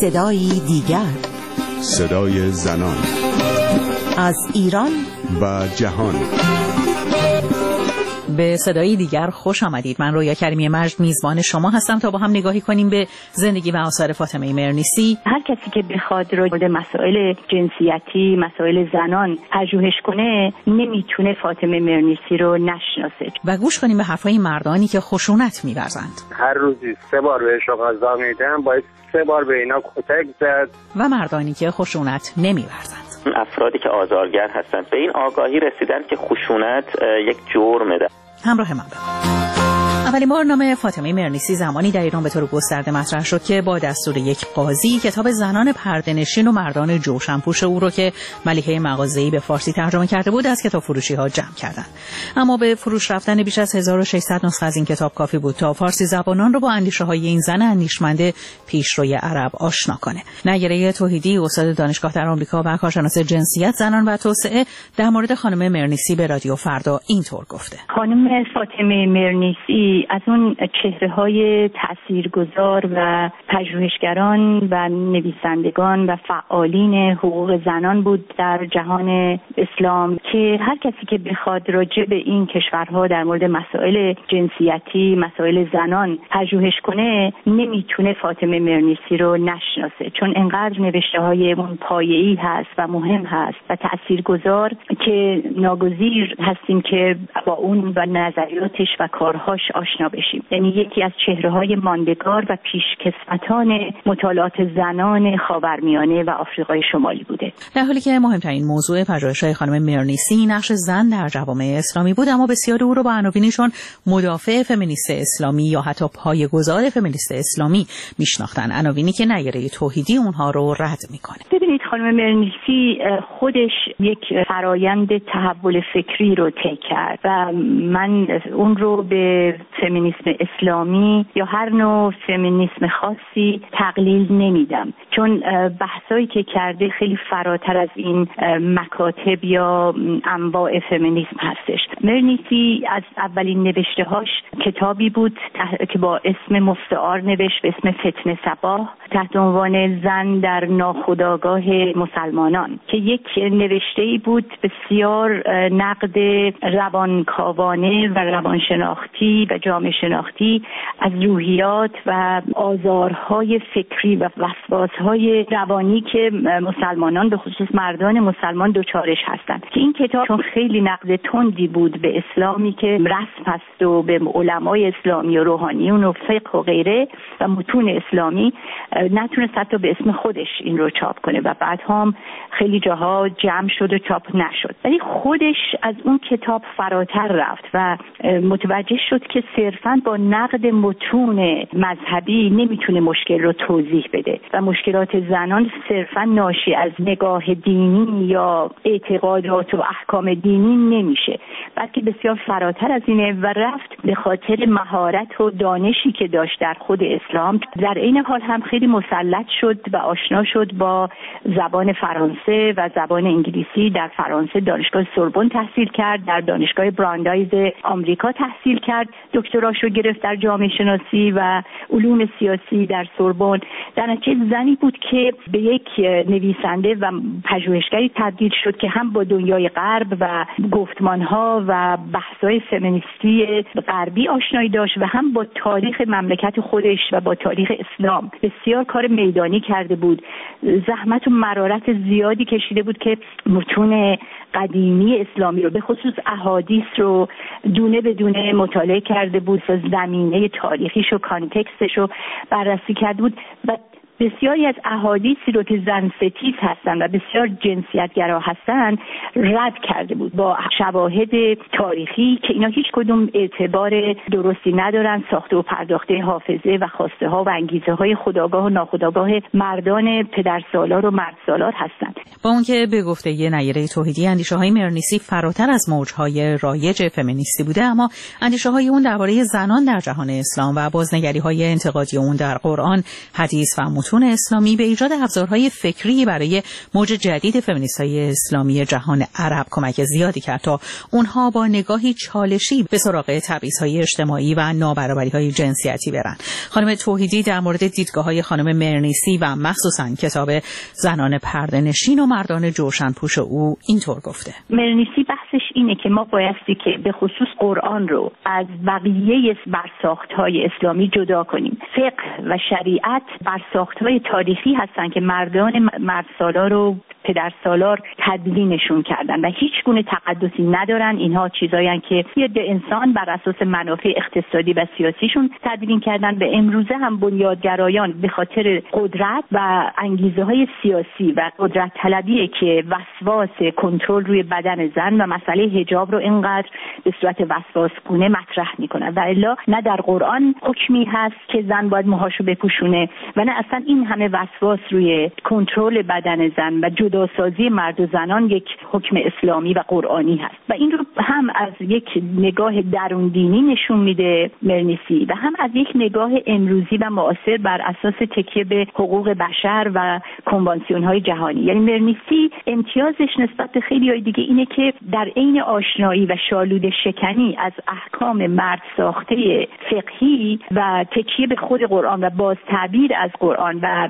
صدایی دیگر، صدای زنان از ایران و جهان. به صدایی دیگر خوش آمدید. من رویا کریمی مجد میزبان شما هستم تا با هم نگاهی کنیم به زندگی و آثار فاطمه مرنیسی. هر کسی که بخواد راجع به مسائل جنسیتی، مسائل زنان پژوهش کنه نمیتونه فاطمه مرنیسی رو نشناسه. و گوش کنیم به حرفای مردانی که خشونت می‌ورزند. هر روزی 3 بار بهشون غذا میدن، باید 3 بار به اینا کتک زد. و مردانی که خشونت نمی‌ورزند. افرادی که آزارگر هستند به این آگاهی رسیدن که خشونت یک جرمه. همراه من اولین بار نام فاطمه مرنیسی زمانی در ایران به طور گسترده مطرح شد که با دستور یک قاضی کتاب زنان پرده‌نشین و مردان جوشن‌پوش او رو که ملیحه مغازه‌ای به فارسی ترجمه کرده بود از کتاب فروشی‌ها جمع کردند. اما به فروش رفتن بیش از 1600 نسخه از این کتاب کافی بود تا فارسی زبانان رو با اندیشه‌های این زن اندیشمند پیشروی عرب آشنا کنه. نگره توحیدی، استاد دانشگاه در آمریکا و کارشناس جنسیت، زنان و توسعه، در مورد خانم مرنیسی به رادیو فردا اینطور گفته: خانم فاطمه مرنیسی از اون چهره‌های تاثیرگذار و پژوهشگران و نویسندگان و فعالین حقوق زنان بود در جهان اسلام که هر کسی که بخواد راجع به این کشورها در مورد مسائل جنسیتی، مسائل زنان پژوهش کنه نمیتونه فاطمه مرنیسی رو نشناسه، چون انقدر نوشته‌های اون پایه‌ای هست و مهم هست و تاثیرگذار که ناگزیر هستیم که با اون و نظریاتش و کارهاش آشنا بشیم. یعنی یکی از چهره‌های ماندگار و پیشکسوتان مطالعات زنان خاورمیانه و آفریقای شمالی بوده. در حالی که مهمترین موضوع پژوهش‌های خانم مرنیسی نقش زن در جوامع اسلامی بود، اما بسیاری او را با عناوینشون مدافع فمینیست اسلامی یا حتی پایه‌گذار فمینیست اسلامی میشناختن، عناوینی که نگره توحیدی اونها رو رد میکنه. ببینید، خانم مرنیسی خودش یک فرایند تحول فکری رو طی کرد و من اون رو به فمینیسم اسلامی یا هر نوع فمینیسم خاصی تقلیل نمیدم، چون بحثایی که کرده خیلی فراتر از این مکاتب یا انواع فمینیسم هستش. مرنیسی از اولین نوشته‌هاش کتابی بود که با اسم مستعار نوشت به اسم فتنه صباح تحت عنوان زن در ناخودآگاه مسلمانان، که یک نوشته‌ای بود بسیار نقد روانکاوانه و روانشناختی و جامعه شناختی از روحیات و آزارهای فکری و وسواسهای روانی که مسلمانان به خصوص مردان مسلمان دچارش هستند. که این کتاب چون خیلی نقد تندی بود به اسلامی که رسم هست و به علمای اسلامی و روحانیون و فقه و غیره و متون اسلامی، نتونست حتی به اسم خودش این رو چاپ کنه و بعد هم خیلی جاها جمع شد و چاپ نشد. ولی خودش از اون کتاب فراتر رفت و متوجه شد که صرفاً با نقد متون مذهبی نمیتونه مشکل رو توضیح بده و مشکلات زنان صرفاً ناشی از نگاه دینی یا اعتقادات و احکام دینی نمیشه، بلکه بسیار فراتر از اینه و رفت به خاطر مهارت و دانشی که داشت در خود اسلام. در این حال هم خیلی مسلط شد و آشنا شد با زبان فرانسه و زبان انگلیسی. در فرانسه دانشگاه سوربن تحصیل کرد، در دانشگاه براندایز آمریکا تحصیل کرد، دکتراشو گرفت در جامعه شناسی و علوم سیاسی در سوربن. در نتیجه زنی بود که به یک نویسنده و پژوهشگری تبدیل شد که هم با دنیای غرب و گفتمانها و بحث‌های فمینیستی غربی آشنایی داشت و هم با تاریخ مملکت خودش و با تاریخ اسلام بسیار کار میدانی کرده بود. زحمت و مرارت زیادی کشیده بود که متون قدیمی اسلامی رو به خصوص احادیث رو دونه به دونه مطالعه کرده بود و زمینه تاریخیش و کانتکستش رو بررسی کرده بود و بسیاری از احادیثی رو که زن ستیز هستن و بسیار جنسیتگرا هستن رد کرده بود با شواهد تاریخی که اینا هیچ کدوم اعتبار درستی ندارن، ساخته و پرداخته حافظه و خواسته ها و انگیزه های خودآگاه و ناخودآگاه مردان پدرسالار و مردسالار هستند. با اون که به گفته یه نگره توحیدی اندیشه های مرنیسی فراتر از موجهای رایج فمینیستی بوده، اما اندیشه های اون درباره زنان در جهان اسلام و بازنگری های انتقادی اون در قرآن، حدیث و متون اسلامی به ایجاد ابزارهای فکری برای موج جدید فمینیست‌های اسلامی جهان عرب کمک زیادی کرد تا اونها با نگاهی چالشی به سراغ تبعیض‌های اجتماعی و نابرابری‌های جنسیتی برن. خانم توحیدی در مورد دیدگاه‌های خانم مرنیسی و مخصوصاً کتاب زنان پرده‌نشین و مردان جوشنپوش او اینطور گفته. مرنیسی بحثش اینه که ما بایستی که به خصوص قرآن رو از بقیه برساخت‌های اسلامی جدا کنیم. فقه و شریعت برساخت‌های تاریخی هستن که مردان مردسالار رو پدرسالار تدوینشون کردن و هیچ گونه تقدسی ندارن. اینها چیزایی هستن که یه انسان بر اساس منافع اقتصادی و سیاسیشون تدوین کردن. به امروزه هم بنیادگرایان به خاطر قدرت و انگیزه‌های سیاسی و قدرت طلبی که وسواس کنترل روی بدن زن و مسئله حجاب رو اینقدر به صورت وسواسگونه مطرح میکنن و الا نه در قرآن حکمی هست که زن باید موهاشو بپوشونه و نه اصلا این همه وسواس روی کنترل بدن زن و جداسازی مرد و زنان یک حکم اسلامی و قرآنی هست و این رو هم از یک نگاه درون دینی نشون میده مرنیسی و هم از یک نگاه امروزی و معاصر بر اساس تکیه به حقوق بشر و کنوانسیون‌های جهانی. یعنی مرنیسی امتیازش نسبت به خیلی‌های دیگه اینه که در عین آشنایی و شالوده شکنی از احکام مرد ساخته فقهی و تکیه به خود قرآن و باز تعبیر از قرآن و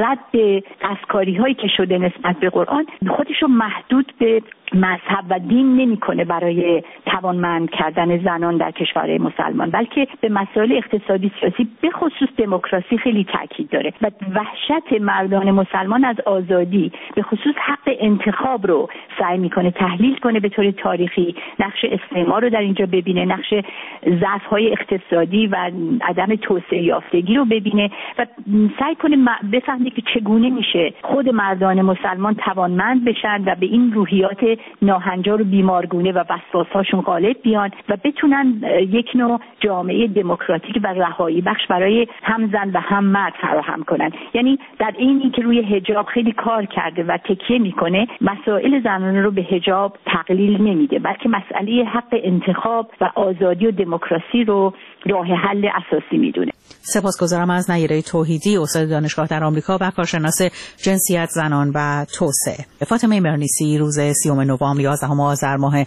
رد دستکاری‌هایی که شده نسبت به قرآن خودش رو محدود به مذهب و دین نمی‌کنه برای توانمند کردن زنان در کشورهای مسلمان، بلکه به مسائل اقتصادی سیاسی به خصوص دموکراسی خیلی تاکید داره و وحشت مردان مسلمان از آزادی به خصوص حق انتخاب رو سعی می‌کنه تحلیل کنه به طور تاریخی، نقش استعمار رو در اینجا ببینه، نقش ضعف‌های اقتصادی و عدم توسعه یافتگی رو ببینه و سعی کنه بفهمه که چگونه میشه خود مردان مسلمان توانمند بشن و به این روحیات ناهنجار و بیمارگونه و وسواس‌هاشون غالب بیان و بتونن یک نوع جامعه دموکراتیک و رهایی بخش برای هم زن و هم مرد فراهم کنن. یعنی در اینی که روی حجاب خیلی کار کرده و تکیه میکنه، مسائل زنانه رو به حجاب تقلیل نمیده، بلکه مسئله حق انتخاب و آزادی و دموکراسی رو راه حل اساسی میدونه. سپاسگزارم از نیره توحیدی، استاد دانشگاه در آمریکا و کارشناس جنسیت زنان و توسعه. فاطمه مرنیسی روز 30 نوامبر 11 آذر ماه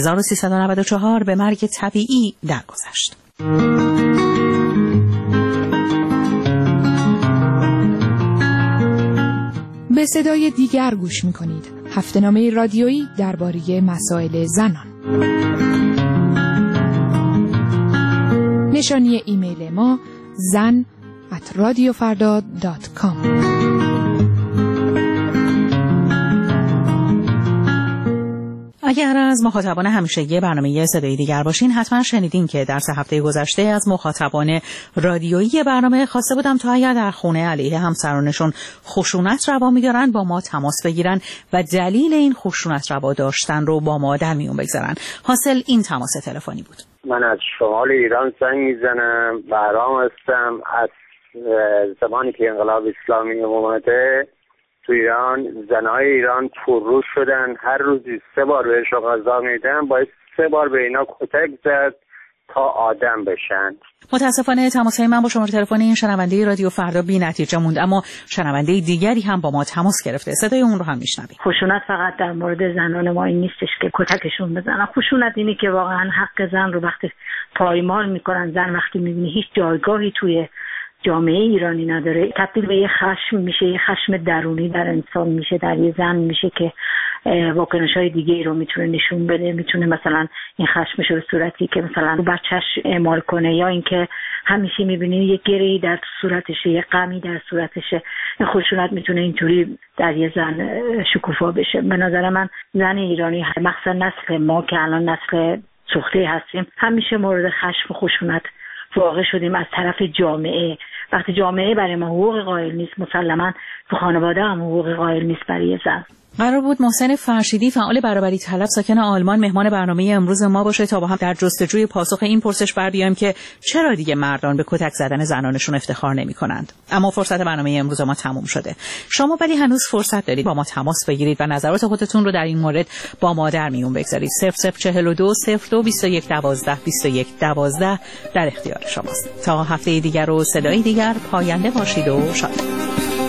1394 به مرگ طبیعی درگذشت. به صدای دیگر گوش می‌کنید. هفته‌نامه رادیویی درباره مسائل زنان. نشانی ایمیل ما zan@radiofarda.com. اگر از مخاطبان همیشگی برنامه صدای دیگر باشین، حتما شنیدین که در 3 هفته گذشته از مخاطبان رادیویی برنامه خواسته بودم تا اگر در خونه علیه همسرانشون خشونت روا می‌دارن با ما تماس بگیرن و دلیل این خشونت روا داشتن رو با ما در میون بگذارن. حاصل این تماس تلفنی بود. من از شمال ایران زنگ میزنم، بهرام هستم. از زمانی که انقلاب اسلامی اومده تو ایران، زنهای ایران پررو شدن، هر روزی 3 بار بهشون غذا میدن، باید 3 بار به اینا کتک زد تا آدم بشن. متاسفانه تماس‌های من با شماره تلفن این شنونده رادیو فردا بی نتیجه موند، اما شنونده دیگری هم با ما تماس گرفته. صدای اون رو هم میشنویم. خشونت فقط در مورد زنان ما این نیستش که کتکشون بزنن. خشونت اینه که واقعا حق زن رو وقتی پایمال میکنن، زن وقتی میبینی هیچ جایگاهی توی جامعه ایرانی نداره، تبدیل به یه خشم میشه، یه خشم درونی در انسان میشه، در یه زن میشه که واکنش‌های دیگه رو میتونه نشون بده. میتونه مثلا این خشمش به صورتی که مثلا رو بچه‌ش اعمال کنه، یا اینکه همیشه میبینی یه گره‌ای در صورتشه، یه غمی در صورتشه. این خشونت میتونه اینطوری در یه زن شکوفا بشه. به نظر من زن ایرانی، مخصوصا نسل ما که الان نسل سوخته هستیم، همیشه مورد خشم و خشونت واقع شدیم از طرف جامعه. وقتی جامعه برای ما حقوق قائل نیست، مسلماً تو خانواده هم حقوق قائل نیست برای زن. قرار بود محسن فرشیدی، فعال برابری طلب ساکن آلمان، مهمان برنامه امروز ما باشه تا با هم در جستجوی پاسخ این پرسش بر بیایم که چرا دیگه مردان به کتک زدن زنانشون افتخار نمی‌کنند. اما فرصت برنامه امروز ما تموم شده. شما ولی هنوز فرصت دارید با ما تماس بگیرید و نظرات خودتون رو در این مورد با ما در میون بگذارید. 0042 02 21 12 21 12 در اختیار شماست. تا هفته دیگر و صدای دیگر، پاینده باشید و شاد.